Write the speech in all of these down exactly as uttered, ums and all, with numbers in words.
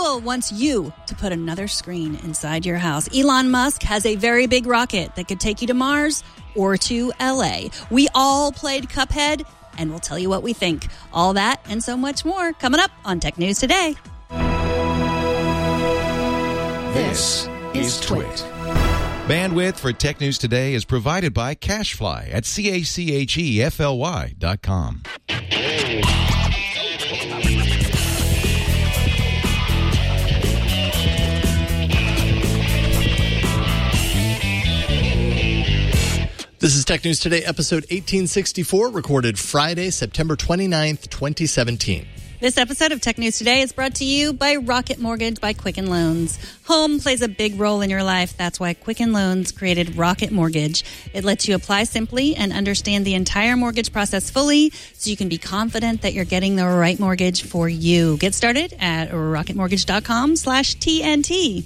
Google wants you to put another screen inside your house. Elon Musk has a very big rocket that could take you to Mars or to L A. We all played Cuphead, and we'll tell you what we think. All that and so much more coming up on Tech News Today. This is Twit. Bandwidth for Tech News Today is provided by CacheFly at C A C H E F L Y dot com. This is Tech News Today, episode eighteen sixty-four, recorded Friday, September twenty-ninth, twenty seventeen. This episode of Tech News Today is brought to you by Rocket Mortgage by Quicken Loans. Home plays a big role in your life. That's why Quicken Loans created Rocket Mortgage. It lets you apply simply and understand the entire mortgage process fully so you can be confident that you're getting the right mortgage for you. Get started at rocketmortgage.com slash TNT.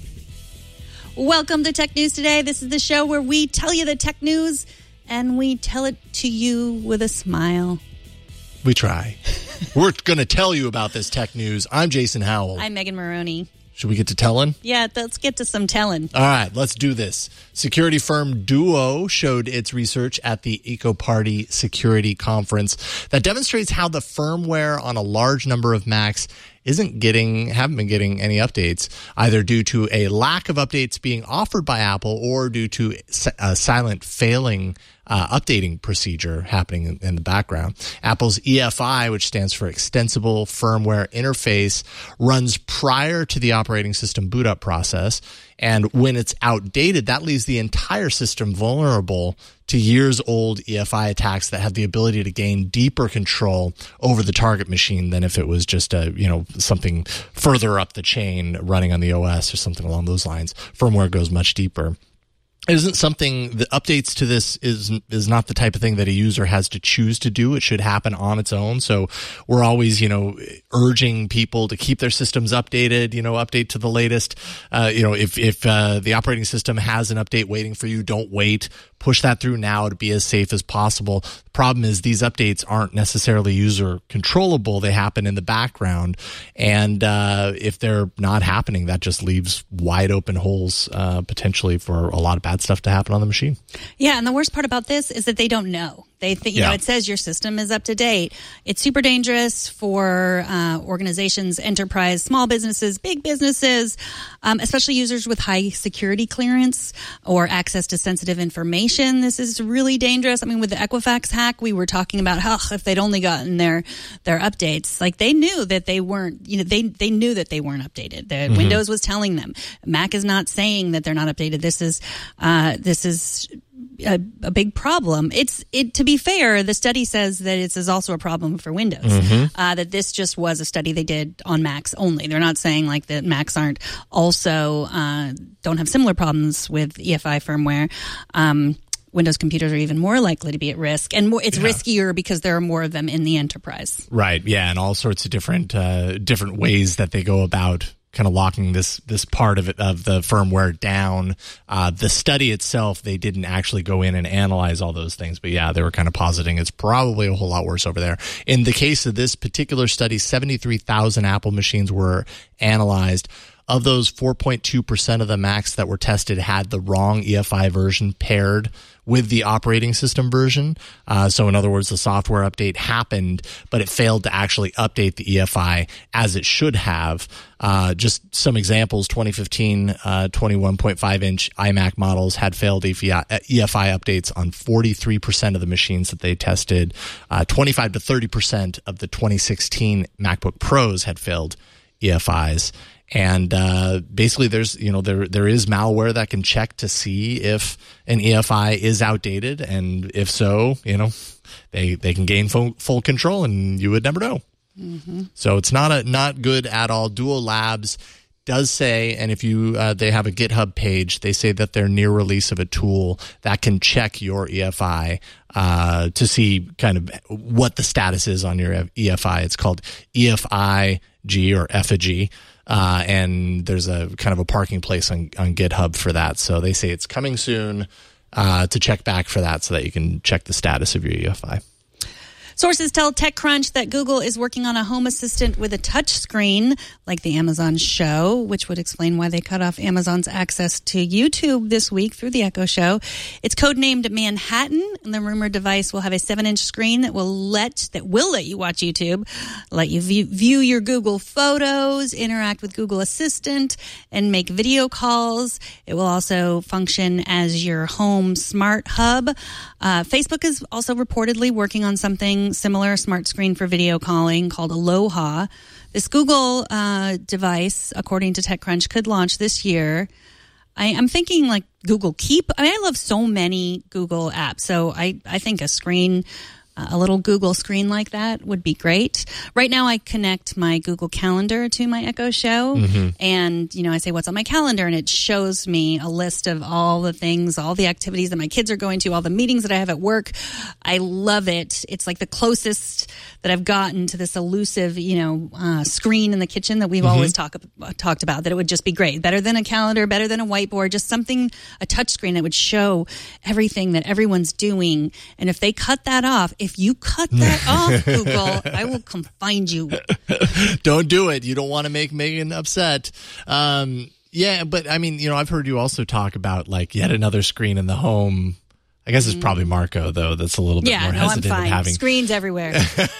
Welcome to Tech News Today. This is the show where we tell you the tech news and we tell it to you with a smile. We try. We're going to tell you about this tech news. I'm Jason Howell. I'm Megan Maroney. Should we get to telling? Yeah, let's get to some telling. All right, let's do this. Security firm Duo showed its research at the EcoParty Security Conference that demonstrates how the firmware on a large number of Macs isn't getting, haven't been getting any updates, either due to a lack of updates being offered by Apple or due to a silent failing uh, updating procedure happening in, in the background. Apple's E F I, which stands for Extensible Firmware Interface, runs prior to the operating system boot up process. And when it's outdated, that leaves the entire system vulnerable to years-old E F I attacks that have the ability to gain deeper control over the target machine than if it was just a, you know, something further up the chain running on the O S or something along those lines. Firmware goes much deeper. It isn't something, the updates to this is is not the type of thing that a user has to choose to do. It should happen on its own. So we're always, you know, urging people to keep their systems updated, you know, update to the latest. Uh, you know, if, if uh, the operating system has an update waiting for you, don't wait. Push that through now to be as safe as possible. The problem is these updates aren't necessarily user controllable. They happen in the background. And uh, if they're not happening, that just leaves wide open holes uh, potentially for a lot of bad stuff to happen on the machine. Yeah, and the worst part about this is that they don't know. They think, you yeah. know, it says your system is up to date. It's super dangerous for uh, organizations, enterprise, small businesses, big businesses, um, especially users with high security clearance or access to sensitive information. This is really dangerous. I mean, with the Equifax hack, we were talking about how if they'd only gotten their their updates, like they knew that they weren't, you know, they they knew that they weren't updated. The mm-hmm. Windows was telling them. Mac is not saying that they're not updated. This is uh, this is. A, a big problem. It's it to be fair, the study says that this is also a problem for Windows. Mm-hmm. Uh, that this just was a study they did on Macs only. They're not saying like that Macs aren't also uh, don't have similar problems with E F I firmware. Um, Windows computers are even more likely to be at risk, and more, it's yeah. riskier because there are more of them in the enterprise. Right. Yeah, and all sorts of different uh, different ways that they go about kind of locking this this part of it of the firmware down. Uh, the study itself, they didn't actually go in and analyze all those things, but yeah, they were kind of positing it's probably a whole lot worse over there. In the case of this particular study, seventy-three thousand Apple machines were analyzed. Of those, four point two percent of the Macs that were tested had the wrong E F I version paired with the operating system version. Uh, so in other words, the software update happened, but it failed to actually update the E F I as it should have. Uh, just some examples, twenty fifteen uh, twenty-one point five inch iMac models had failed E F I updates on forty-three percent of the machines that they tested. Uh, twenty-five to thirty percent of the twenty sixteen MacBook Pros had failed E F Is. And uh, basically, there's you know there there is malware that can check to see if an E F I is outdated, and if so, you know they they can gain full, full control, and you would never know. Mm-hmm. So it's not a not good at all. Duo Labs does say, and if you uh, they have a GitHub page, they say that they're near release of a tool that can check your E F I uh, to see kind of what the status is on your E F I. It's called E F I G or Effigy. Uh, and there's a kind of a parking place on, on GitHub for that. So they say it's coming soon uh, to check back for that so that you can check the status of your E F I. Sources tell TechCrunch that Google is working on a home assistant with a touch screen, like the Amazon Show, which would explain why they cut off Amazon's access to YouTube this week through the Echo Show. It's codenamed Manhattan, and the rumored device will have a seven-inch screen that will let that will let you watch YouTube, let you view, view your Google Photos, interact with Google Assistant, and make video calls. It will also function as your home smart hub. Uh, Facebook is also reportedly working on something similar, a smart screen for video calling called Aloha. This Google uh, device, according to TechCrunch, could launch this year. I, I'm thinking like Google Keep. I mean, I love so many Google apps, so I, I think a screen, uh, a little Google screen like that would be great. Right now, I connect my Google Calendar to my Echo Show, mm-hmm. and you know, I say what's on my calendar, and it shows me a list of all the things, all the activities that my kids are going to, all the meetings that I have at work. I love it. It's like the closest that I've gotten to this elusive, you know, uh, screen in the kitchen that we've mm-hmm. always talk, uh, talked about, that it would just be great. Better than a calendar, better than a whiteboard, just something, a touch screen that would show everything that everyone's doing. And if they cut that off, if you cut that off, Google, I will come find you. Don't do it. You don't want to make Megan upset. Um, yeah, but I mean, you know, I've heard you also talk about like yet another screen in the home. I guess it's probably Marco, though, that's a little bit yeah, more no, hesitant I'm fine. in having screens everywhere.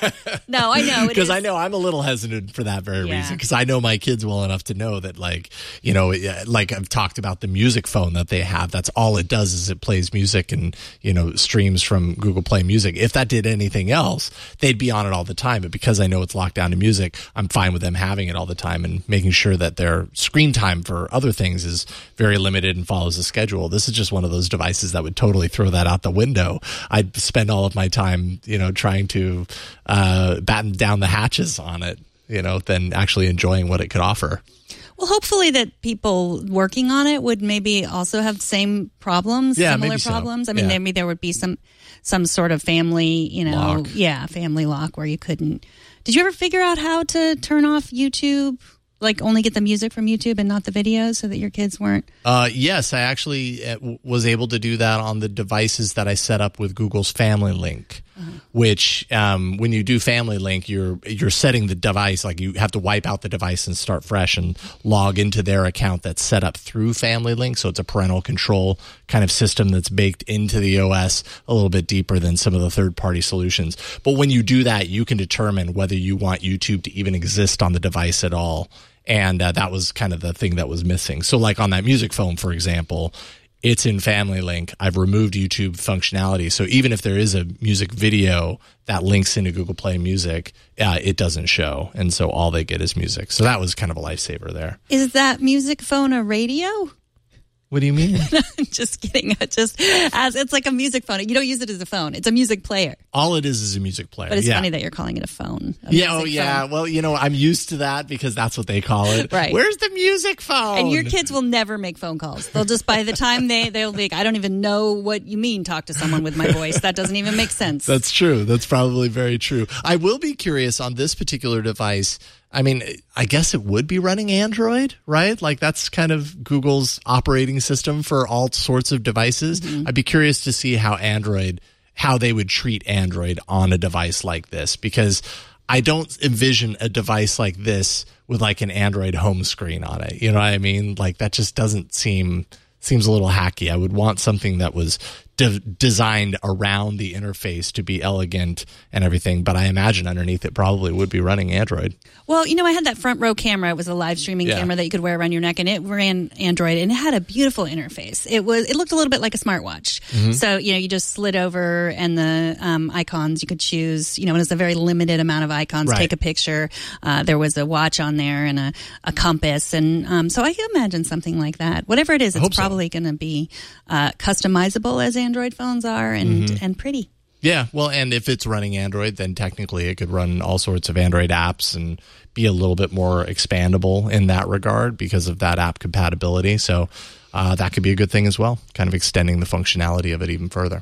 No, I know. Because I know I'm a little hesitant for that very yeah. reason. Because I know my kids well enough to know that, like, you know, like I've talked about the music phone that they have. That's all it does is it plays music and, you know, streams from Google Play Music. If that did anything else, they'd be on it all the time. But because I know it's locked down to music, I'm fine with them having it all the time and making sure that their screen time for other things is very limited and follows a schedule. This is just one of those devices that would totally throw that out the window. I'd spend all of my time, you know, trying to uh, batten down the hatches on it, you know, than actually enjoying what it could offer. Well, hopefully that people working on it would maybe also have the same problems, yeah, similar maybe so. problems. I mean, yeah. maybe there would be some some sort of family, you know, lock. yeah, family lock where you couldn't. Did you ever figure out how to turn off YouTube? Like only get the music from YouTube and not the videos so that your kids weren't? Uh, yes, I actually uh, w- was able to do that on the devices that I set up with Google's Family Link, uh-huh. which um, when you do Family Link, you're you're setting the device, like you have to wipe out the device and start fresh and log into their account that's set up through Family Link. So it's a parental control kind of system that's baked into the O S a little bit deeper than some of the third-party solutions. But when you do that, you can determine whether you want YouTube to even exist on the device at all. And uh, that was kind of the thing that was missing. So like on that music phone, for example, it's in Family Link. I've removed YouTube functionality. So even if there is a music video that links into Google Play Music, uh, it doesn't show. And so all they get is music. So that was kind of a lifesaver there. Is that music phone a radio? What do you mean? Just kidding. Just as it's like a music phone. You don't use it as a phone. It's a music player. All it is is a music player. But it's yeah. funny that you're calling it a phone. A yeah. Oh, yeah. phone. Well, you know, I'm used to that because that's what they call it. Right. Where's the music phone? And your kids will never make phone calls. They'll just, by the time they, they'll be like, I don't even know what you mean, talk to someone with my voice. That doesn't even make sense. That's true. That's probably very true. I will be curious on this particular device. I mean, I guess it would be running Android, right? Like that's kind of Google's operating system for all sorts of devices. Mm-hmm. I'd be curious to see how Android, how they would treat Android on a device like this, because I don't envision a device like this with like an Android home screen on it. You know what I mean? Like that just doesn't seem, seems a little hacky. I would want something that was de- designed around the interface to be elegant and everything, but I imagine underneath it probably would be running Android. Well, you know, I had that front row camera. It was a live streaming yeah. camera that you could wear around your neck, and it ran Android, and it had a beautiful interface. It was, it looked a little bit like a smartwatch. Mm-hmm. So, you know, you just slid over, and the um, icons you could choose. You know, it was a very limited amount of icons. Right. Take a picture. Uh, there was a watch on there and a, a compass, and um, so I can imagine something like that. Whatever it is, it's probably so. going to be uh, customizable as Android phones are, and mm-hmm. and pretty. Yeah, well, and if it's running Android, then technically it could run all sorts of Android apps and be a little bit more expandable in that regard because of that app compatibility. So uh, that could be a good thing as well, kind of extending the functionality of it even further.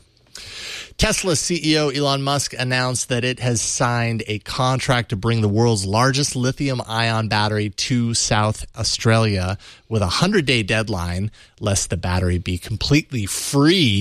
Tesla C E O Elon Musk announced that it has signed a contract to bring the world's largest lithium-ion battery to South Australia with a hundred-day deadline, lest the battery be completely free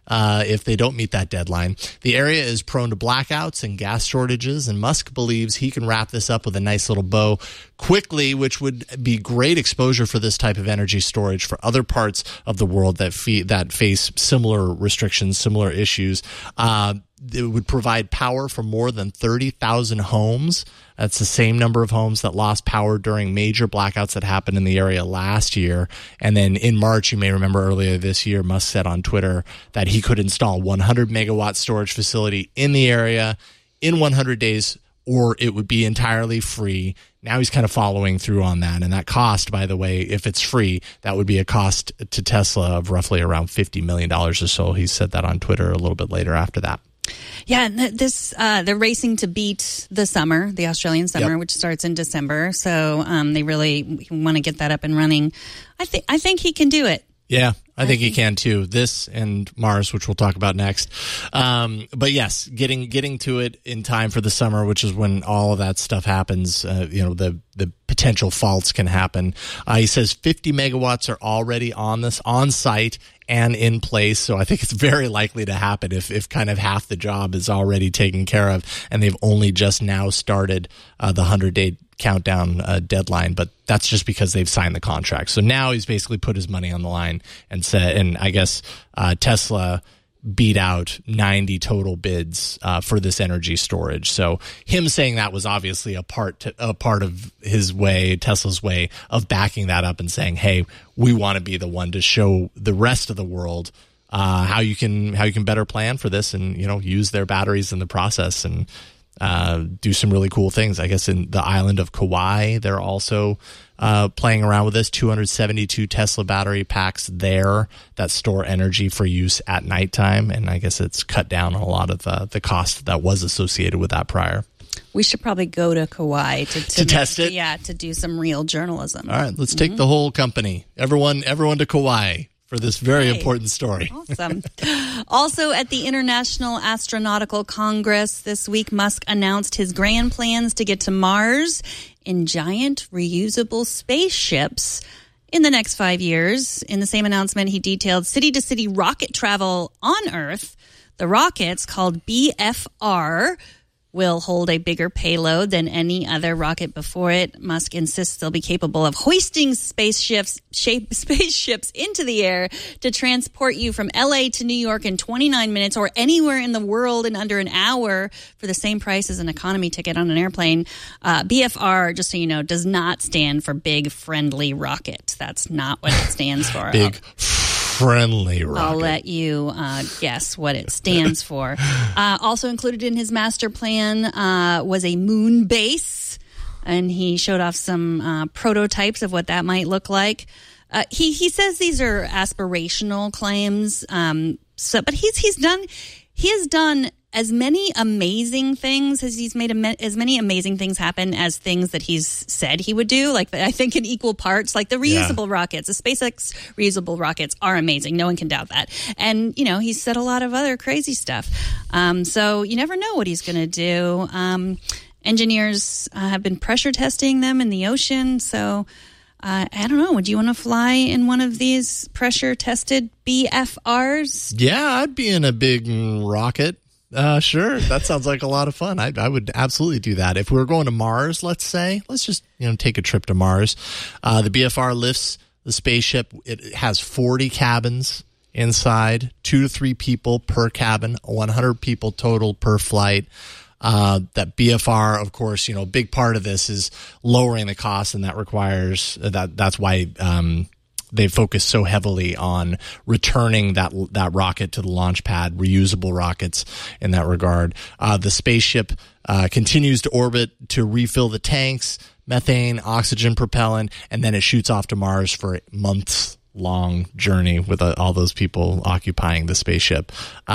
uh, if they don't meet that deadline. The area is prone to blackouts and gas shortages, and Musk believes he can wrap this up with a nice little bow quickly, which would be great exposure for this type of energy storage for other parts of the world that fe- that face similar restrictions, similar issues. Uh, it would provide power for more than thirty thousand homes. That's the same number of homes that lost power during major blackouts that happened in the area last year. And then in March, you may remember earlier this year, Musk said on Twitter that he could install one hundred megawatt storage facility in the area in one hundred days, or it would be entirely free. Now he's kind of following through on that. And that cost, by the way, if it's free, that would be a cost to Tesla of roughly around fifty million dollars or so. He said that on Twitter a little bit later after that. Yeah, this uh, they're racing to beat the summer, the Australian summer, yep. which starts in December. So um, they really want to get that up and running. I think I think he can do it. Yeah, I think he can too. This and Mars, which we'll talk about next. Um, but yes, getting getting to it in time for the summer, which is when all of that stuff happens. Uh, you know, the the potential faults can happen. Uh, he says fifty megawatts are already on this on site and in place. So I think it's very likely to happen if, if kind of half the job is already taken care of, and they've only just now started uh, the hundred-day countdown uh, deadline. But that's just because they've signed the contract. So now he's basically put his money on the line and said, and I guess uh, Tesla beat out ninety total bids uh, for this energy storage. So him saying that was obviously a part to, a part of his way, Tesla's way of backing that up and saying, "Hey, we want to be the one to show the rest of the world uh, how you can how you can better plan for this, and you know use their batteries in the process and uh, do some really cool things." I guess in the island of Kauai, they're also Uh, playing around with this, two hundred seventy-two Tesla battery packs there that store energy for use at nighttime. And I guess it's cut down on a lot of the, the cost that was associated with that prior. We should probably go to Kauai to, to, to make, test it. Yeah, to do some real journalism. All right, let's mm-hmm. take the whole company. Everyone, everyone to Kauai for this very hey, important story. Awesome. Also at the International Astronautical Congress this week, Musk announced his grand plans to get to Mars in giant reusable spaceships in the next five years. In the same announcement, he detailed city-to-city rocket travel on Earth. The rockets, called B F R, will hold a bigger payload than any other rocket before it. Musk insists they'll be capable of hoisting spaceships shape, spaceships into the air to transport you from L A to New York in twenty-nine minutes or anywhere in the world in under an hour for the same price as an economy ticket on an airplane. Uh, B F R, just so you know, does not stand for Big Friendly Rocket. That's not what it stands for. Big Friendly Rocket. I'll let you uh, guess what it stands for. Uh, also included in his master plan uh, was a moon base, and he showed off some uh, prototypes of what that might look like. Uh, he he says these are aspirational claims, um, so but he's he's done he has done as many amazing things as he's made a, as many amazing things happen as things that he's said he would do. Like I think in equal parts, like the reusable yeah. rockets, the SpaceX reusable rockets are amazing. No one can doubt that. And you know he's said a lot of other crazy stuff. Um, so you never know what he's going to do. Um, engineers uh, have been pressure testing them in the ocean. So uh, I don't know. Would you want to fly in one of these pressure tested B F Rs? Yeah, I'd be in a big rocket. Uh, sure. That sounds like a lot of fun. I, I would absolutely do that. If we were going to Mars, let's say, let's just, you know, take a trip to Mars. Uh, the B F R lifts the spaceship. It has forty cabins inside, two to three people per cabin, one hundred people total per flight. Uh, that B F R, of course, you know, a big part of this is lowering the cost, and that requires that. That's why, um, they focus so heavily on returning that that rocket to the launch pad, reusable rockets in that regard. Uh, the spaceship uh, continues to orbit to refill the tanks, methane, oxygen propellant, and then it shoots off to Mars for a months-long journey with uh, all those people occupying the spaceship.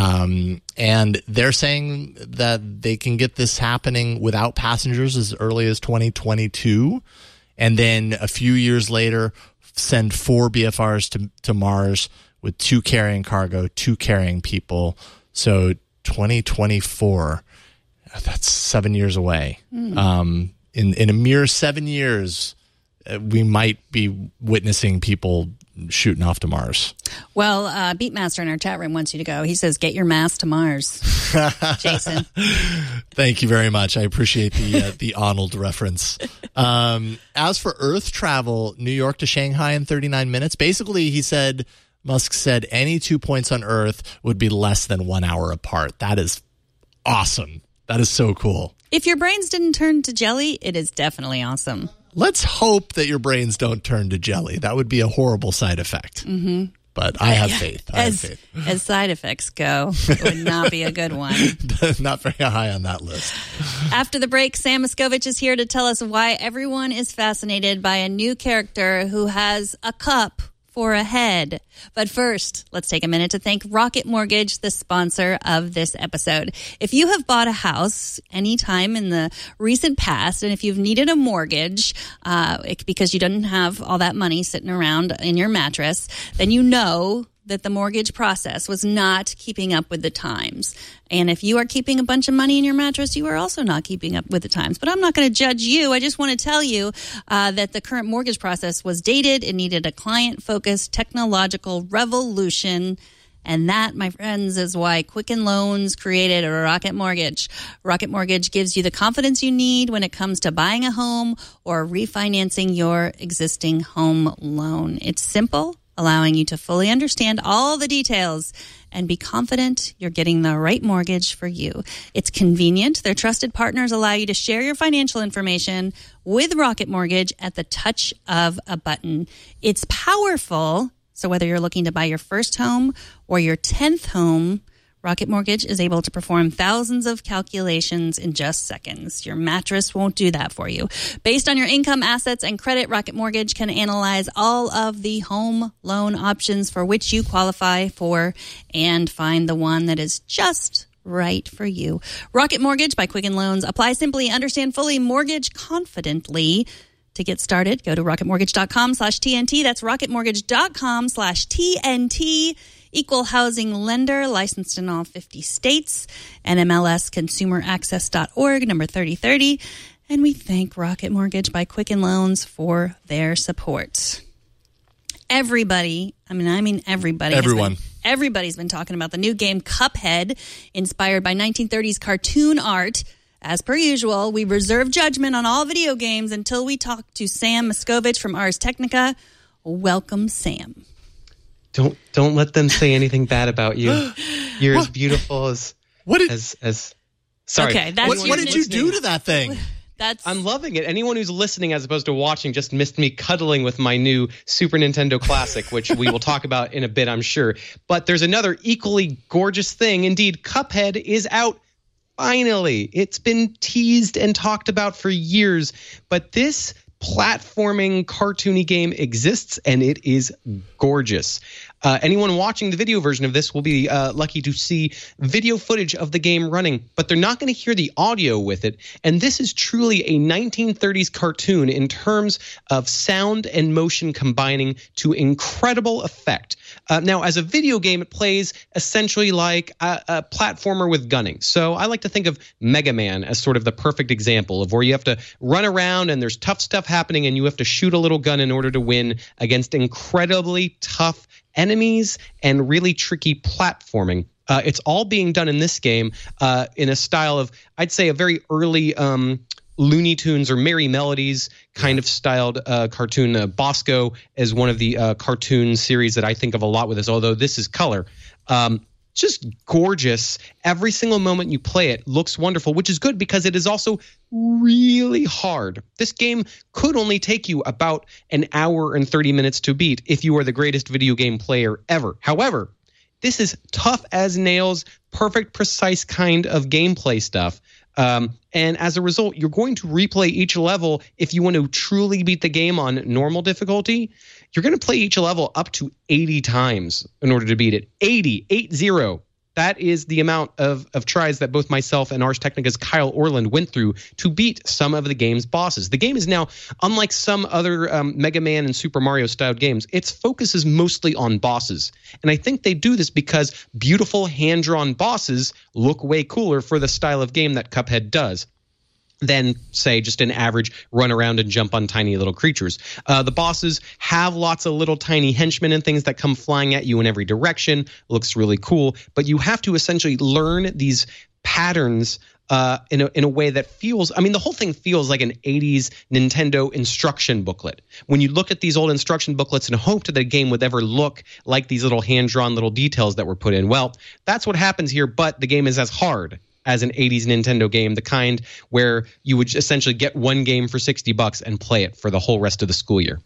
Um, and they're saying that they can get this happening without passengers as early as twenty twenty-two. And then a few years later, send four B F Rs to, to Mars with two carrying cargo, two carrying people. So twenty twenty-four, that's seven years away. Mm. Um, in, in a mere seven years, uh, we might be witnessing people shooting off to Mars. Well, uh, Beatmaster in our chat room wants you to go. He says, get your mask to Mars, Jason. Thank you very much. I appreciate the uh, the Arnold reference. Um, as for Earth travel, New York to Shanghai in thirty-nine minutes. Basically, he said, Musk said any two points on Earth would be less than one hour apart. That is awesome. That is so cool. If your brains didn't turn to jelly, it is definitely awesome. Let's hope that your brains don't turn to jelly. That would be a horrible side effect. Mm-hmm. But I have faith. I as, have faith. As side effects go, it would not be a good one. Not very high on that list. After the break, Sam Miskovich is here to tell us why everyone is fascinated by a new character who has a cup for a head. But first, let's take a minute to thank Rocket Mortgage, the sponsor of this episode. If you have bought a house anytime in the recent past, and if you've needed a mortgage uh, because you didn't have all that money sitting around in your mattress, then you know that the mortgage process was not keeping up with the times. And if you are keeping a bunch of money in your mattress, you are also not keeping up with the times. But I'm not going to judge you. I just want to tell you uh, that the current mortgage process was dated. It needed a client-focused technological revolution. And that, my friends, is why Quicken Loans created a Rocket Mortgage. Rocket Mortgage gives you the confidence you need when it comes to buying a home or refinancing your existing home loan. It's simple, allowing you to fully understand all the details and be confident you're getting the right mortgage for you. It's convenient. Their trusted partners allow you to share your financial information with Rocket Mortgage at the touch of a button. It's powerful. So whether you're looking to buy your first home or your tenth home, Rocket Mortgage is able to perform thousands of calculations in just seconds. Your mattress won't do that for you. Based on your income, assets, and credit, Rocket Mortgage can analyze all of the home loan options for which you qualify for and find the one that is just right for you. Rocket Mortgage by Quicken Loans. Apply simply, understand fully, mortgage confidently. To get started, go to rocketmortgage.com slash TNT. That's rocketmortgage.com slash TNT. Equal housing lender, licensed in all fifty states. N M L S consumer access dot org, number thirty thirty. And we thank Rocket Mortgage by Quicken Loans for their support. Everybody, I mean, I mean everybody. Everyone. Been, everybody's been talking about the new game Cuphead, inspired by nineteen thirties cartoon art. As per usual, we reserve judgment on all video games until we talk to Sam Miskovich from Ars Technica. Welcome, Sam. Don't don't let them say anything bad about you. You're as beautiful as what did, as as. Sorry. Okay, that's what, what did you do to that thing? That's I'm loving it. Anyone who's listening as opposed to watching just missed me cuddling with my new Super Nintendo Classic, which we will talk about in a bit, I'm sure. But there's another equally gorgeous thing. Indeed, Cuphead is out. Finally, it's been teased and talked about for years, but this platforming cartoony game exists and it is gorgeous. Uh, anyone watching the video version of this will be uh, lucky to see video footage of the game running, but they're not going to hear the audio with it. And this is truly a nineteen thirties cartoon in terms of sound and motion combining to incredible effect. Uh, now, as a video game, it plays essentially like a, a platformer with gunning. So I like to think of Mega Man as sort of the perfect example of where you have to run around and there's tough stuff happening and you have to shoot a little gun in order to win against incredibly tough enemies and really tricky platforming. Uh, it's all being done in this game uh, in a style of, I'd say, a very early um, Looney Tunes or Merry Melodies kind of styled uh, cartoon. Uh, Bosco is one of the uh, cartoon series that I think of a lot with this, although this is color. Um, just gorgeous. Every single moment you play it looks wonderful, which is good because it is also really hard. This game could only take you about an hour and thirty minutes to beat if you are the greatest video game player ever. However, this is tough as nails, perfect, precise kind of gameplay stuff. Um, and as a result, you're going to replay each level. If you want to truly beat the game on normal difficulty, you're going to play each level up to eighty times in order to beat it. eighty, eight zero. That is the amount of, of tries that both myself and Ars Technica's Kyle Orland went through to beat some of the game's bosses. The game is now, unlike some other um, Mega Man and Super Mario styled games, its focus is mostly on bosses. And I think they do this because beautiful hand-drawn bosses look way cooler for the style of game that Cuphead does. than, say, just an average run around and jump on tiny little creatures. Uh, the bosses have lots of little tiny henchmen and things that come flying at you in every direction. Looks really cool, but you have to essentially learn these patterns uh, in a, in a way that feels, I mean, the whole thing feels like an eighties Nintendo instruction booklet. When you look at these old instruction booklets and hope that the game would ever look like these little hand-drawn little details that were put in, well, that's what happens here, but the game is as hard as an eighties Nintendo game, the kind where you would essentially get one game for sixty bucks and play it for the whole rest of the school year.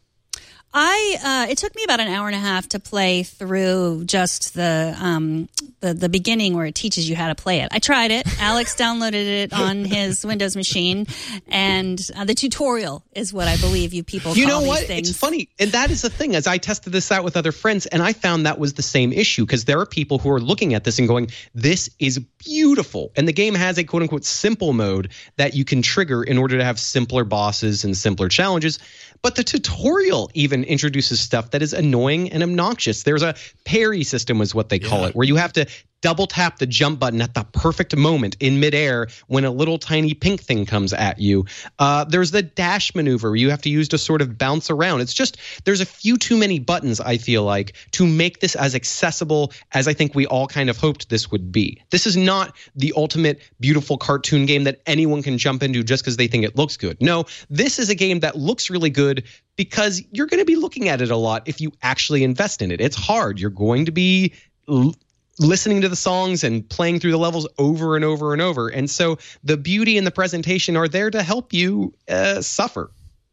I uh, it took me about an hour and a half to play through just the um, the the beginning where it teaches you how to play it. I tried it. Alex downloaded it on his Windows machine, and uh, the tutorial is what I believe you people you call know what? these things. It's funny, and that is the thing. As I tested this out with other friends, and I found that was the same issue because there are people who are looking at this and going, "This is beautiful," and the game has a quote unquote simple mode that you can trigger in order to have simpler bosses and simpler challenges. But the tutorial even introduces stuff that is annoying and obnoxious. There's a parry system is what they call Yeah. it, where you have to double tap the jump button at the perfect moment in midair when a little tiny pink thing comes at you. Uh, there's the dash maneuver you have to use to sort of bounce around. It's just there's a few too many buttons, I feel like, to make this as accessible as I think we all kind of hoped this would be. This is not the ultimate beautiful cartoon game that anyone can jump into just because they think it looks good. No, this is a game that looks really good because you're going to be looking at it a lot if you actually invest in it. It's hard. You're going to be l- listening to the songs and playing through the levels over and over and over. And so the beauty and the presentation are there to help you uh, suffer.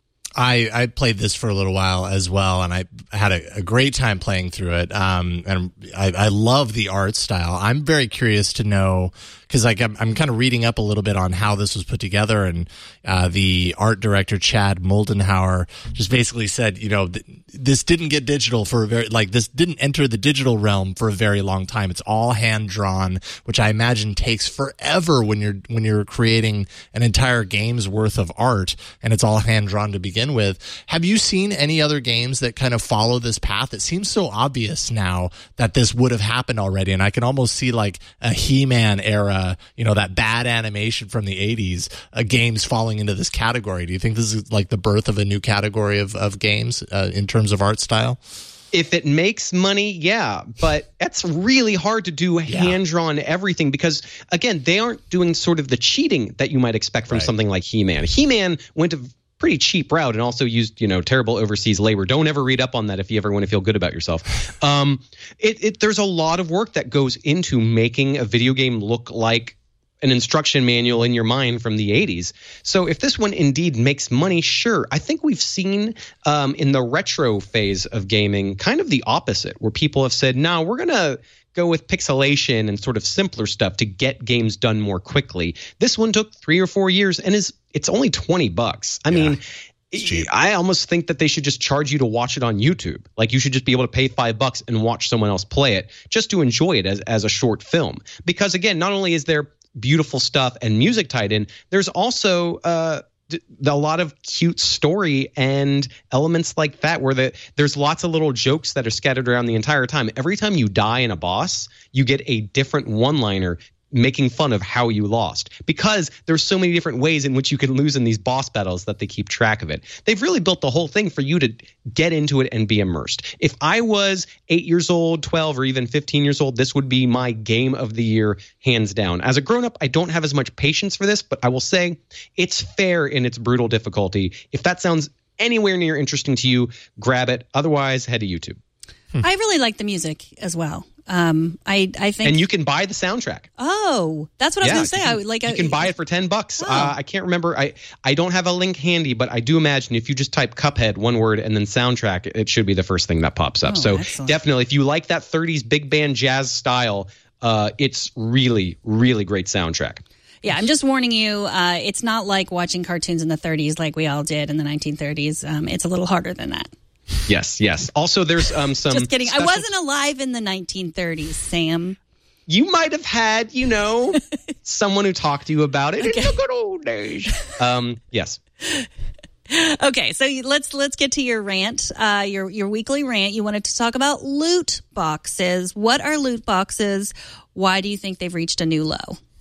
I, I played this for a little while as well, and I had a, a great time playing through it. Um, and I, I love the art style. I'm very curious to know, because like I'm, I'm kind of reading up a little bit on how this was put together, and uh, the art director Chad Moldenhauer just basically said, you know, th- this didn't get digital for a very like this didn't enter the digital realm for a very long time. It's all hand drawn, which I imagine takes forever when you're when you're creating an entire game's worth of art, and it's all hand drawn to begin with. Have you seen any other games that kind of follow this path? It seems so obvious now that this would have happened already, and I can almost see like a He-Man era, you know, that bad animation from the eighties, uh, games falling into this category. Do you think this is like the birth of a new category of, of games uh, in terms of art style? If it makes money, yeah, but it's really hard to do Yeah. hand-drawn everything because, again, they aren't doing sort of the cheating that you might expect from Right. something like He-Man. He-Man went a pretty cheap route and also used, you know, terrible overseas labor. Don't ever read up on that if you ever want to feel good about yourself. Um, it, it, there's a lot of work that goes into making a video game look like an instruction manual in your mind from the eighties. So if this one indeed makes money, sure. I think we've seen um, in the retro phase of gaming kind of the opposite, where people have said, no, we're going to go with pixelation and sort of simpler stuff to get games done more quickly. This one took three or four years and is it's only twenty bucks. I mean, cheap. I almost think that they should just charge you to watch it on YouTube. Like you should just be able to pay five bucks and watch someone else play it just to enjoy it as, as a short film. Because again, not only is there beautiful stuff and music tied in, there's also uh, d- a lot of cute story and elements like that where the, there's lots of little jokes that are scattered around the entire time. Every time you die in a boss, you get a different one-liner making fun of how you lost, because there's so many different ways in which you can lose in these boss battles that they keep track of it. They've really built the whole thing for you to get into it and be immersed. If I was eight years old, twelve, or even fifteen years old, this would be my game of the year, hands down. As a grown-up, I don't have as much patience for this, but I will say it's fair in its brutal difficulty. If that sounds anywhere near interesting to you, grab it. Otherwise, head to YouTube. I really like the music as well. Um, I I think, And you can buy the soundtrack. oh, that's what I was going to say. you can, I would like you a, can buy it for ten bucks. Oh. Uh, I can't remember. I, I don't have a link handy, but I do imagine if you just type Cuphead, one word, and then soundtrack, it should be the first thing that pops up. Oh, so excellent. definitely, if you like that thirties big band jazz style, uh, it's really, really great soundtrack. Yeah, I'm just warning you. Uh, it's not like watching cartoons in the thirties like we all did in the nineteen thirties. Um, it's a little harder than that. Yes, yes. Also, there's um some. Just kidding. I special- wasn't alive in the nineteen thirties, Sam. You might have had, you know, someone who talked to you about it in the good old days. Um, yes. Okay, so you- let's let's get to your rant, uh, your your weekly rant. You wanted to talk about loot boxes. What are loot boxes? Why do you think they've reached a new low?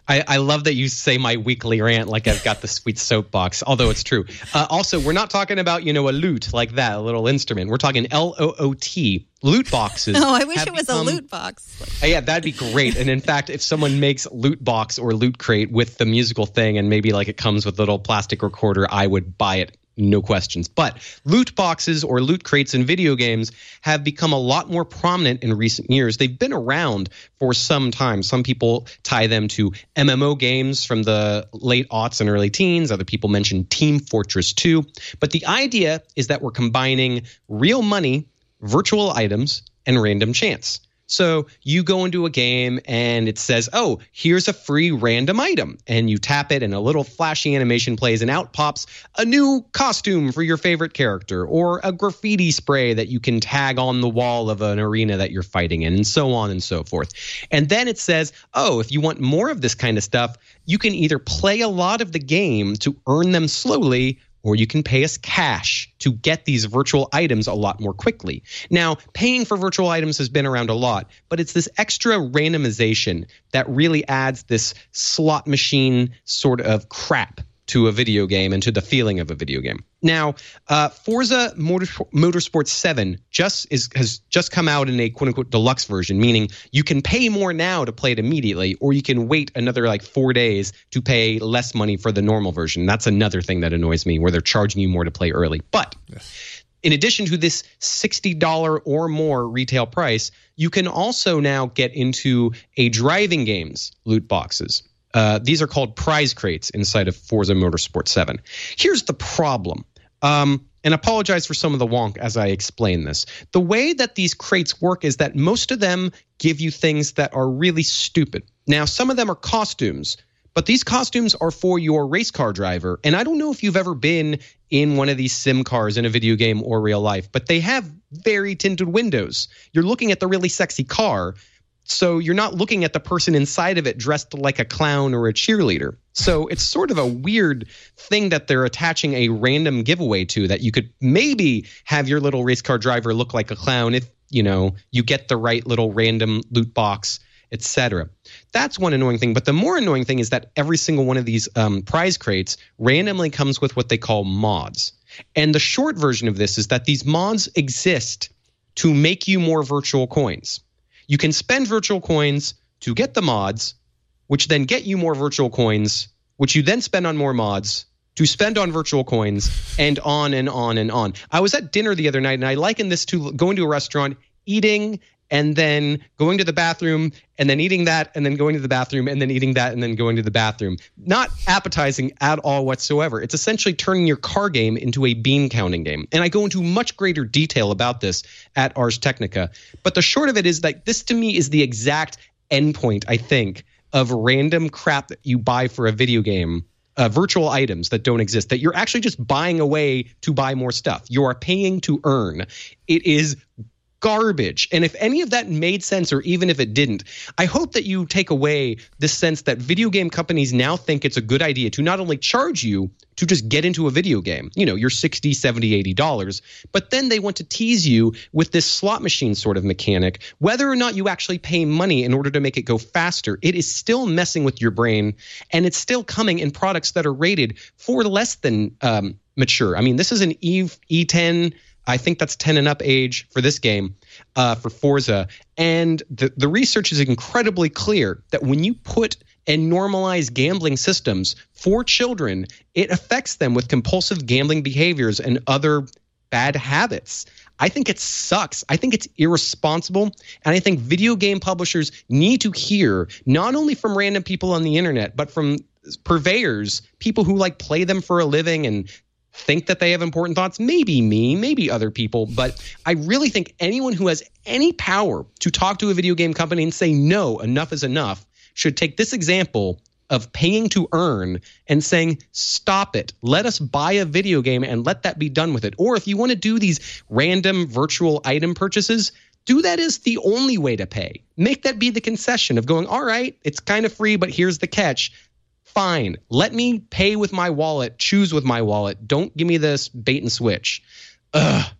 I, I love that you say my weekly rant like I've got the sweet soapbox, although it's true. Uh, also, we're not talking about, you know, a lute like that, a little instrument. We're talking L O O T, loot boxes. Oh, I wish it was become, a loot box. Uh, yeah, that'd be great. And in fact, if someone makes loot box or loot crate with the musical thing and maybe like it comes with a little plastic recorder, I would buy it. No questions. But loot boxes or loot crates in video games have become a lot more prominent in recent years. They've been around for some time. Some people tie them to M M O games from the late aughts and early teens. Other people mention Team Fortress two. But the idea is that we're combining real money, virtual items, and random chance. So you go into a game and it says, oh, here's a free random item. And you tap it and a little flashy animation plays and out pops a new costume for your favorite character or a graffiti spray that you can tag on the wall of an arena that you're fighting in and so on and so forth. And then it says, oh, if you want more of this kind of stuff, you can either play a lot of the game to earn them slowly, or you can pay us cash to get these virtual items a lot more quickly. Now, paying for virtual items has been around a lot, but it's this extra randomization that really adds this slot machine sort of crap to a video game and to the feeling of a video game. Now, uh, Forza Motor, Motorsport seven just is has just come out in a quote-unquote deluxe version, meaning you can pay more now to play it immediately, or you can wait another like four days to pay less money for the normal version. That's another thing that annoys me, where they're charging you more to play early. But yes, in addition to this sixty dollars or more retail price, you can also now get into a driving games loot boxes. Uh, these are called prize crates inside of Forza Motorsport seven. Here's the problem. Um, and apologize for some of the wonk as I explain this. The way that these crates work is that most of them give you things that are really stupid. Now, some of them are costumes, but these costumes are for your race car driver. And I don't know if you've ever been in one of these sim cars in a video game or real life, but they have very tinted windows. You're looking at the really sexy car, so you're not looking at the person inside of it dressed like a clown or a cheerleader. So it's sort of a weird thing that they're attaching a random giveaway to, that you could maybe have your little race car driver look like a clown if, you know, you get the right little random loot box, et cetera. That's one annoying thing. But the more annoying thing is that every single one of these um, prize crates randomly comes with what they call mods. And the short version of this is that these mods exist to make you more virtual coins. You can spend virtual coins to get the mods, which then get you more virtual coins, which you then spend on more mods to spend on virtual coins, and on and on and on. I was at dinner the other night, and I likened this to going to a restaurant, eating, and then going to the bathroom, and then eating that, and then going to the bathroom, and then eating that, and then going to the bathroom. Not appetizing at all whatsoever. It's essentially turning your car game into a bean counting game. And I go into much greater detail about this at Ars Technica. But the short of it is that this, to me, is the exact endpoint, I think, of random crap that you buy for a video game. Uh, virtual items that don't exist, that you're actually just buying away to buy more stuff. You are paying to earn. It is garbage. And if any of that made sense, or even if it didn't, I hope that you take away this sense that video game companies now think it's a good idea to not only charge you to just get into a video game, you know, your sixty, seventy, eighty dollars, but then they want to tease you with this slot machine sort of mechanic. Whether or not you actually pay money in order to make it go faster, it is still messing with your brain, and it's still coming in products that are rated for less than um, mature. I mean, this is an Eve E ten, I think that's ten and up age for this game, uh, for Forza. And the, the research is incredibly clear that when you put and normalize gambling systems for children, it affects them with compulsive gambling behaviors and other bad habits. I think it sucks. I think it's irresponsible. And I think video game publishers need to hear, not only from random people on the internet, but from purveyors, people who like play them for a living and think that they have important thoughts. Maybe me, maybe other people. But I really think anyone who has any power to talk to a video game company and say, no, enough is enough, should take this example of paying to earn and saying, stop it. Let us buy a video game and let that be done with it. Or if you want to do these random virtual item purchases, do that as the only way to pay. Make that be the concession of going, all right, it's kind of free, but here's the catch. Fine. Let me pay with my wallet, choose with my wallet. Don't give me this bait and switch. Ugh.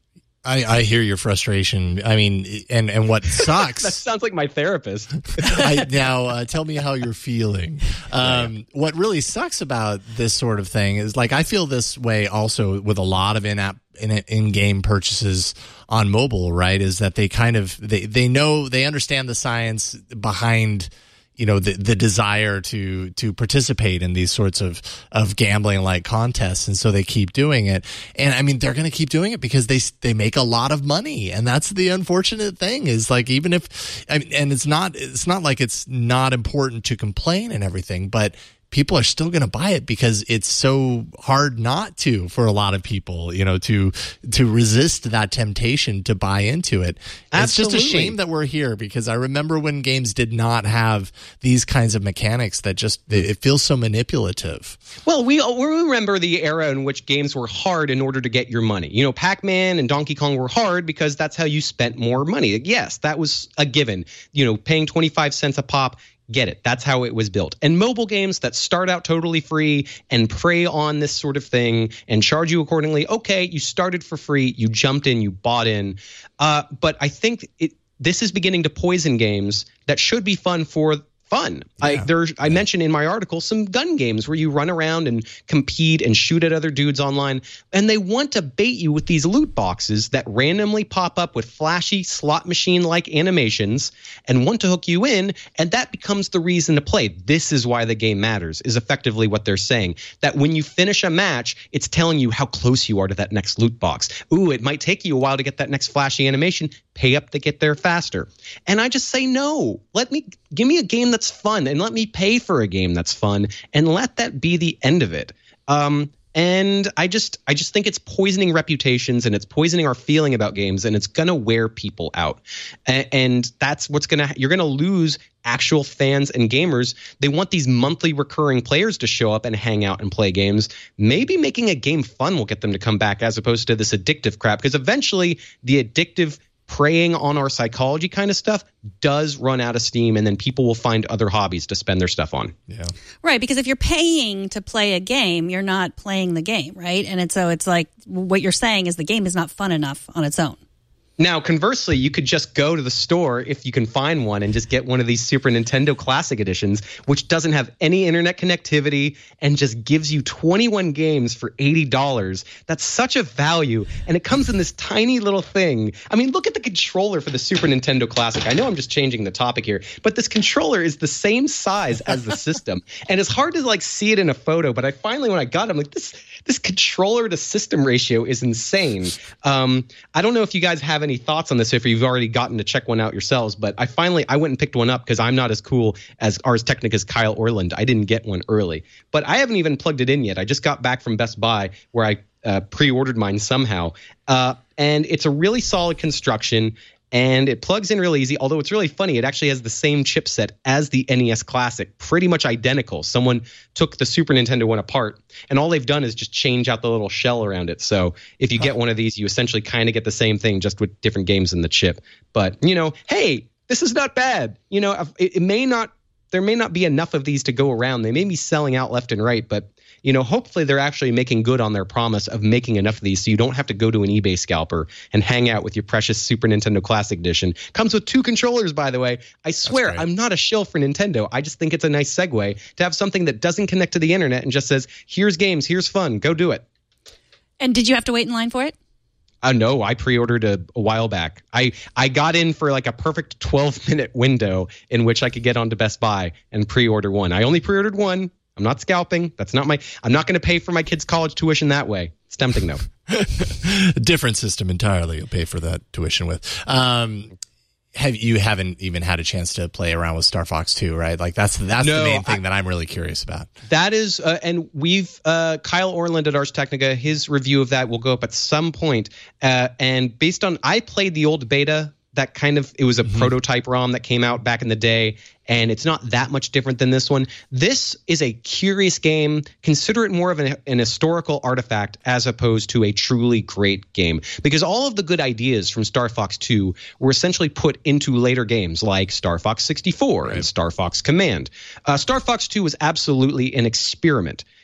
I, I hear your frustration. I mean, and, and what sucks. That sounds like my therapist. I, now, uh, tell me how you're feeling. Um, yeah. What really sucks about this sort of thing is, like, I feel this way also with a lot of in-app, in, in-game purchases on mobile, right? Is that they kind of, they, they know, they understand the science behind, you know, the, the desire to, to participate in these sorts of, of gambling like contests. And so they keep doing it. And I mean, they're going to keep doing it because they, they make a lot of money. And that's the unfortunate thing is, like, even if, I mean, and it's not, it's not like it's not important to complain and everything, but people are still going to buy it because it's so hard not to for a lot of people, you know, to to resist that temptation to buy into it. Absolutely. It's just a shame that we're here, because I remember when games did not have these kinds of mechanics that just, it feels so manipulative. Well, we, we remember the era in which games were hard in order to get your money. You know, Pac-Man and Donkey Kong were hard because that's how you spent more money. Yes, that was a given. You know, paying twenty-five cents a pop. Get it. That's how it was built. And mobile games that start out totally free and prey on this sort of thing and charge you accordingly. Okay, you started for free. You jumped in. You bought in. Uh, but I think it, this is beginning to poison games that should be fun for fun. Yeah. I there I mentioned in my article some gun games where you run around and compete and shoot at other dudes online, and they want to bait you with these loot boxes that randomly pop up with flashy slot machine like animations and want to hook you in, and that becomes the reason to play. This is why the game matters, is effectively what they're saying. That when you finish a match, it's telling you how close you are to that next loot box. Ooh, it might take you a while to get that next flashy animation. Pay up to get there faster. And I just say no. Let me give me a game that's fun, and let me pay for a game that's fun, and let that be the end of it. Um, and I just I just think it's poisoning reputations, and it's poisoning our feeling about games, and it's gonna wear people out. And, and that's what's gonna you're gonna lose actual fans and gamers. They want these monthly recurring players to show up and hang out and play games. Maybe making a game fun will get them to come back, as opposed to this addictive crap, because eventually the addictive preying on our psychology kind of stuff does run out of steam, and then people will find other hobbies to spend their stuff on. Yeah. Right, because if you're paying to play a game, you're not playing the game, right? And it's, so it's like what you're saying is the game is not fun enough on its own. Now, conversely, you could just go to the store, if you can find one, and just get one of these Super Nintendo Classic Editions, which doesn't have any internet connectivity and just gives you twenty-one games for eighty dollars. That's such a value, and it comes in this tiny little thing. I mean, look at the controller for the Super Nintendo Classic. I know I'm just changing the topic here, but this controller is the same size as the system, and it's hard to like see it in a photo, but I finally, when I got it, I'm like, this this controller to system ratio is insane. Um, I don't know if you guys have any thoughts on this, if you've already gotten to check one out yourselves, but I finally I went and picked one up because I'm not as cool as Ars Technica's Kyle Orland. I didn't get one early, but I haven't even plugged it in yet. I just got back from Best Buy where I uh, pre-ordered mine somehow, uh, and it's a really solid construction. And it plugs in real easy, although it's really funny. It actually has the same chipset as the N E S Classic, pretty much identical. Someone took the Super Nintendo one apart, and all they've done is just change out the little shell around it. So if you get one of these, you essentially kind of get the same thing, just with different games in the chip. But, you know, hey, this is not bad. You know, it, it may not, there may not be enough of these to go around. They may be selling out left and right, but you know, hopefully they're actually making good on their promise of making enough of these so you don't have to go to an eBay scalper and hang out with your precious Super Nintendo Classic Edition. Comes with two controllers, by the way. I swear, I'm not a shill for Nintendo. I just think it's a nice segue to have something that doesn't connect to the internet and just says, here's games, here's fun, go do it. And did you have to wait in line for it? Uh, no, I pre-ordered a, a while back. I, I got in for like a perfect twelve-minute window in which I could get onto Best Buy and pre-order one. I only pre-ordered one. I'm not scalping. That's not my. I'm not going to pay for my kids' college tuition that way. It's tempting though. Different system entirely. You'll pay for that tuition with. Um, have you haven't even had a chance to play around with Star Fox two, right? Like that's that's no, the main thing I, that I'm really curious about. That is, uh, and we've uh, Kyle Orland at Ars Technica. His review of that will go up at some point. Uh, and based on, I played the old beta. That kind of, it was a mm-hmm. prototype ROM that came out back in the day, and it's not that much different than this one. This is a curious game. Consider it more of an, an historical artifact as opposed to a truly great game, because all of the good ideas from Star Fox two were essentially put into later games like Star Fox sixty-four right. and Star Fox Command. Uh, Star Fox two was absolutely an experiment.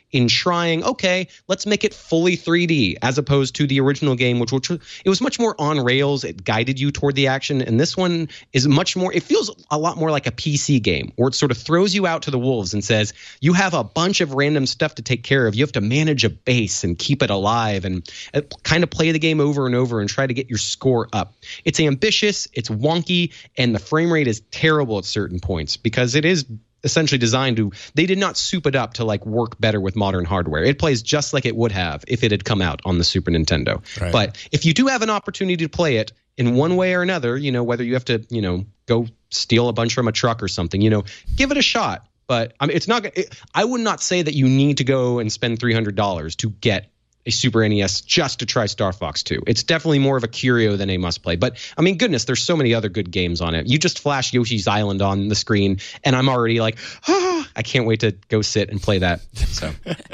in trying, okay, let's make it fully three D as opposed to the original game, which, which it was much more on rails. It guided you toward the action. And this one is much more, it feels a lot more like a P C game where it sort of throws you out to the wolves and says, you have a bunch of random stuff to take care of. You have to manage a base and keep it alive and uh, kind of play the game over and over and try to get your score up. It's ambitious, it's wonky, and the frame rate is terrible at certain points because it is essentially designed to, they did not soup it up to like work better with modern hardware. It plays just like it would have if it had come out on the Super Nintendo. Right. But if you do have an opportunity to play it in one way or another, you know, whether you have to, you know, go steal a bunch from a truck or something, you know, give it a shot. But I mean, it's not, it, I would not say that you need to go and spend three hundred dollars to get a Super N E S just to try Star Fox two. It's definitely more of a curio than a must play. But I mean, goodness, there's so many other good games on it. You just flash Yoshi's Island on the screen, and I'm already like, ah, I can't wait to go sit and play that. So,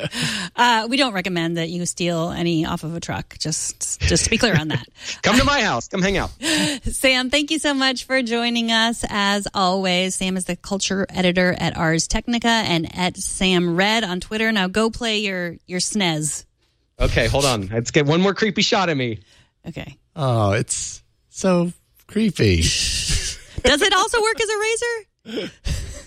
uh, we don't recommend that you steal any off of a truck. Just, just to be clear on that. Come to my house. Come hang out. Sam, thank you so much for joining us. As always, Sam is the culture editor at Ars Technica and at Sam Red on Twitter. Now go play your your S N E S. Okay, hold on. Let's get one more creepy shot of me. Okay. Oh, it's so creepy. Does it also work as a razor?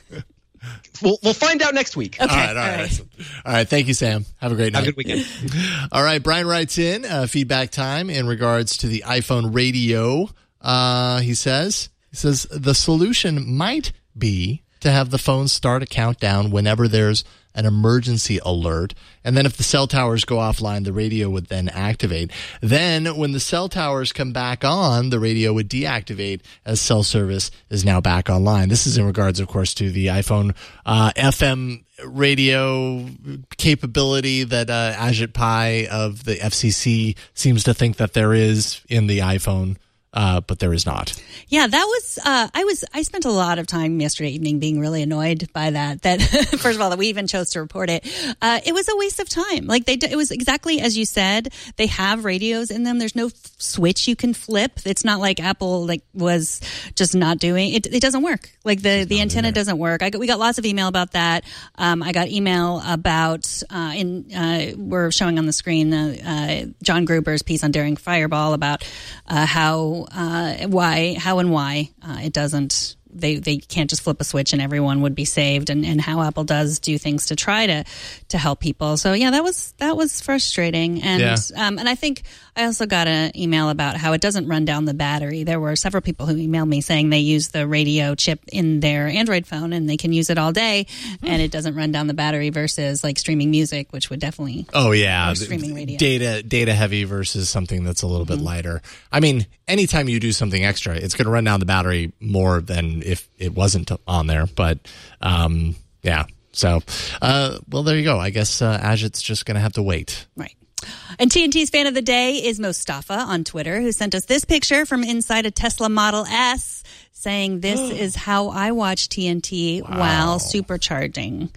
We'll, we'll find out next week. Okay. All right, all right. All right. All right, thank you, Sam. Have a great night. Have a good weekend. All right, Brian writes in uh, feedback time in regards to the iPhone radio. Uh, he says, he says the solution might be to have the phone start a countdown whenever there's an emergency alert. And then if the cell towers go offline, the radio would then activate. Then when the cell towers come back on, the radio would deactivate as cell service is now back online. This is in regards, of course, to the iPhone uh, F M radio capability that uh, Ajit Pai of the F C C seems to think that there is in the iPhone. Uh, but there is not. Yeah, that was, uh, I was, I spent a lot of time yesterday evening being really annoyed by that, that first of all, that we even chose to report it. Uh, it was a waste of time. Like they, it was exactly as you said, they have radios in them. There's no f- switch you can flip. It's not like Apple like was just not doing it. It doesn't work. Like the, the antenna doesn't work. I got, we got lots of email about that. Um, I got email about, uh, in, uh, we're showing on the screen, uh, uh, John Gruber's piece on Daring Fireball about, uh, how, Uh, why, how and why uh, it doesn't, they, they can't just flip a switch and everyone would be saved, and, and how Apple does do things to try to, to help people. So yeah, that was, that was frustrating. And, yeah. um, and I think I also got an email about how it doesn't run down the battery. There were several people who emailed me saying they use the radio chip in their Android phone and they can use it all day and it doesn't run down the battery versus like streaming music, which would definitely. Oh yeah. Streaming radio. Data, data heavy versus something that's a little bit mm-hmm. lighter. I mean, anytime you do something extra, it's going to run down the battery more than if it wasn't on there. But, um, yeah. So, uh, well, there you go. I guess, uh, Ajit's just going to have to wait. Right. And T N T's fan of the day is Mostafa on Twitter, who sent us this picture from inside a Tesla Model S saying, this is how I watch T N T wow. while supercharging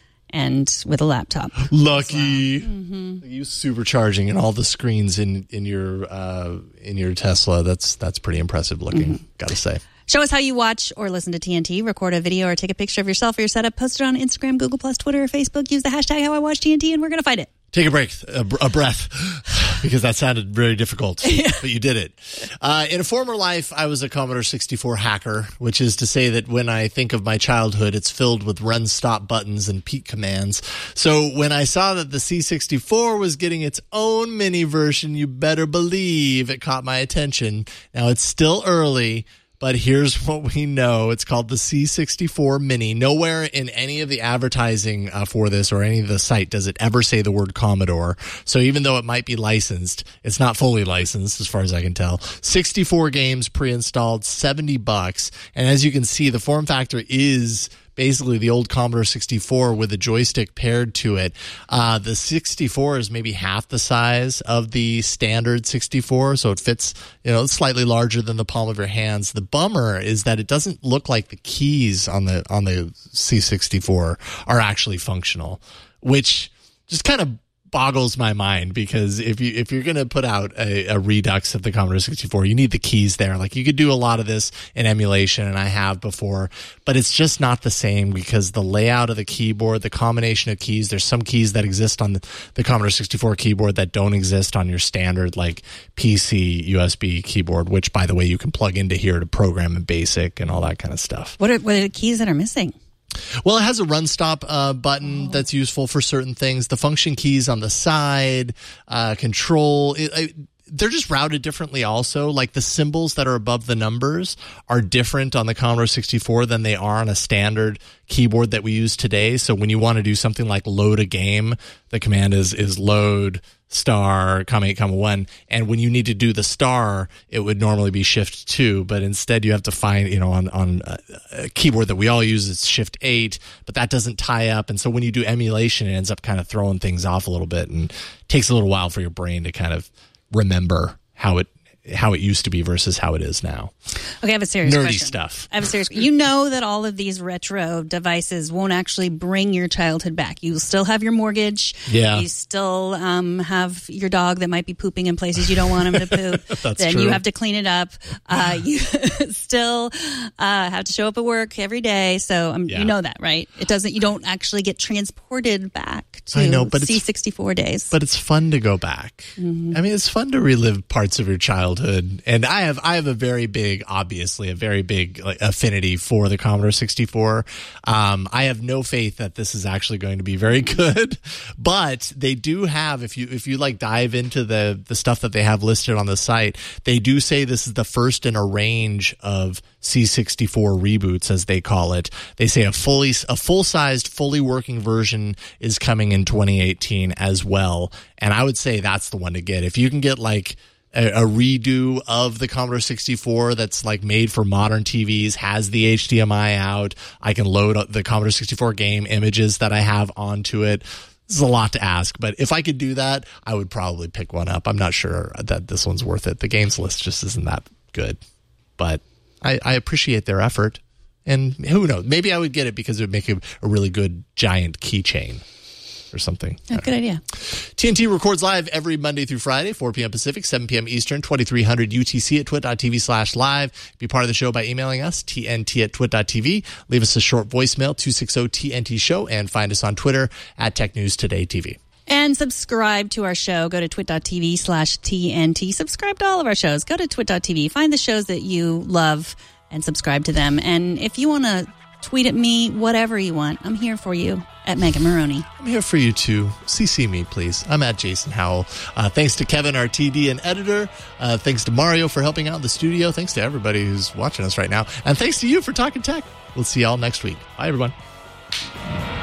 and with a laptop. Lucky. Well. Mm-hmm. You supercharging and all the screens in, in your uh, in your Tesla. That's that's pretty impressive looking, mm-hmm. gotta say. Show us how you watch or listen to T N T. Record a video or take a picture of yourself or your setup. Post it on Instagram, Google Plus, Twitter, or Facebook. Use the hashtag How I Watch T N T, and we're going to find it. Take a break, a, a breath, because that sounded very difficult, yeah. but you did it. Uh, in a former life, I was a Commodore sixty-four hacker, which is to say that when I think of my childhood, it's filled with run, stop buttons and peek commands. So when I saw that the C sixty-four was getting its own mini version, you better believe it caught my attention. Now, it's still early, but here's what we know. It's called the C sixty-four Mini. Nowhere in any of the advertising uh, for this or any of the site does it ever say the word Commodore. So even though it might be licensed, it's not fully licensed as far as I can tell. sixty-four games pre-installed, seventy bucks. And as you can see, the form factor is basically the old Commodore sixty-four with a joystick paired to it. Uh, the sixty-four is maybe half the size of the standard sixty-four, so it fits, you know, slightly larger than the palm of your hands. The bummer is that it doesn't look like the keys on the on the C sixty-four are actually functional, which just kind of boggles my mind, because if you if you're going to put out a, a redux of the Commodore sixty-four, you need the keys there. Like, you could do a lot of this in emulation, and I have before, but it's just not the same because the layout of the keyboard, the combination of keys, there's some keys that exist on the, the Commodore sixty-four keyboard that don't exist on your standard like P C U S B keyboard, which, by the way, you can plug into here to program in BASIC and all that kind of stuff. What are, what are the keys that are missing? Well, it has a run stop uh, button oh. that's useful for certain things. The function keys on the side, uh, control. It, it, they're just routed differently also. Like, the symbols that are above the numbers are different on the Commodore sixty-four than they are on a standard keyboard that we use today. So when you want to do something like load a game, the command is is load star, comma eight, comma one. And when you need to do the star, it would normally be shift two, but instead you have to find, you know, on, on a keyboard that we all use, it's shift eight, but that doesn't tie up. And so when you do emulation, it ends up kind of throwing things off a little bit, and takes a little while for your brain to kind of remember how it how it used to be versus how it is now. Okay, I have a serious Nerdy question. stuff. I have a serious. You know that all of these retro devices won't actually bring your childhood back. You still have your mortgage. Yeah. You still um, have your dog that might be pooping in places you don't want him to poop. That's then true. you have to clean it up. Uh, you still uh, have to show up at work every day. So um, Yeah. you know that, right? It doesn't. You don't actually get transported back to I know, but C it's- sixty-four days. But it's fun to go back. Mm-hmm. I mean, it's fun to relive parts of your childhood. And I have I have a very big, obviously, a very big like, affinity for the Commodore sixty-four. Um, I have no faith that this is actually going to be very good. But they do have, if you if you like dive into the, the stuff that they have listed on the site, they do say this is the first in a range of C sixty-four reboots, as they call it. They say a fully a full-sized, fully working version is coming in twenty eighteen as well. And I would say that's the one to get. If you can get like a, a redo of the Commodore sixty-four that's like made for modern T Vs, has the H D M I out, I can load the Commodore sixty-four game images that I have onto it. This is a lot to ask, but if I could do that, I would probably pick one up. I'm not sure that this one's worth it. The games list just isn't that good, but I, I appreciate their effort. And who knows? Maybe I would get it because it would make a, a really good giant keychain or something. Oh, good idea. T N T records live every Monday through Friday, four p.m. Pacific, seven p.m. Eastern, twenty-three hundred U T C at twit.tv slash live. Be part of the show by emailing us, T N T at twit.tv. Leave us a short voicemail, two six zero T N T show, and find us on Twitter at Tech News Today T V. And subscribe to our show. Go to twit.tv slash TNT. Subscribe to all of our shows. Go to twit.tv. Find the shows that you love and subscribe to them. And if you want to tweet at me, whatever you want, I'm here for you at Megan Maroney. I'm here for you too. C C me, please. I'm at Jason Howell. Uh, thanks to Kevin, our T D and editor. Uh, thanks to Mario for helping out in the studio. Thanks to everybody who's watching us right now. And thanks to you for talking tech. We'll see y'all next week. Bye, everyone.